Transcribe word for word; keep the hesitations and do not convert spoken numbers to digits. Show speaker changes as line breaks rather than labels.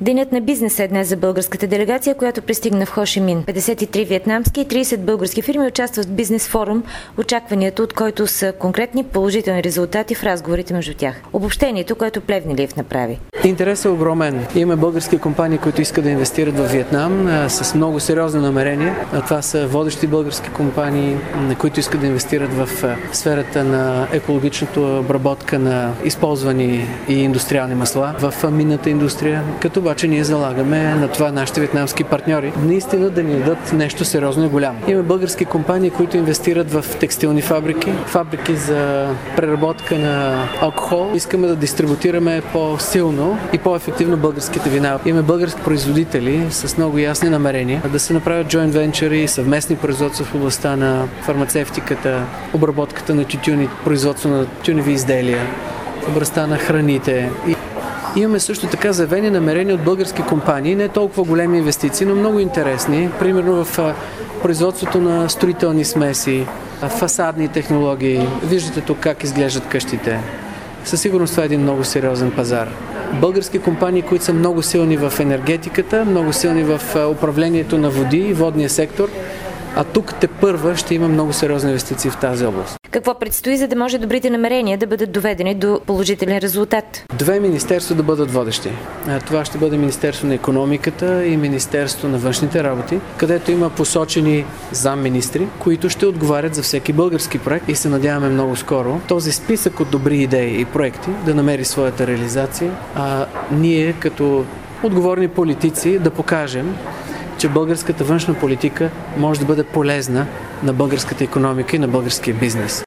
Денят на бизнеса е днес за българската делегация, която пристигна в Хо Ши Мин. петдесет и три виетнамски и тридесет български фирми участват в бизнес форум, очакванията от който са конкретни положителни резултати в разговорите между тях. Обобщението, което Плевнелиев направи.
Интересът е огромен. Имаме български компании, които искат да инвестират в Виетнам а, с много сериозни намерения. А това са водещи български компании, които искат да инвестират в а, сферата на екологичната обработка на използвани и индустриални масла, в а, минната индустрия, като обаче ние залагаме на това нашите виетнамски партньори наистина да ни дадат нещо сериозно и голямо. Имаме български компании, които инвестират в текстилни фабрики, фабрики за преработка на алкохол. Искаме да дистрибутираме по-силно и по-ефективно българските вина. Имаме български производители с много ясни намерения да се направят joint venture и съвместни производства в областта на фармацевтиката, обработката на тютюни, производство на тютюневи изделия, областта на храните. И имаме също така заявени намерения от български компании, не толкова големи инвестиции, но много интересни. Примерно в производството на строителни смеси, фасадни технологии. Виждате тук как изглеждат къщите. Със сигурност това е един много сериозен пазар. Български компании, които са много силни в енергетиката, много силни в управлението на води и водния сектор, а тук тепърва ще има много сериозни инвестиции в тази област.
Какво предстои, за да може добрите намерения да бъдат доведени до положителен резултат?
Две министерства да бъдат водещи. Това ще бъде Министерство на икономиката и Министерство на външните работи, където има посочени замминистри, които ще отговарят за всеки български проект и се надяваме много скоро този списък от добри идеи и проекти да намери своята реализация, а ние като отговорни политици да покажем, че българската външна политика може да бъде полезна на българската икономика и на българския бизнес.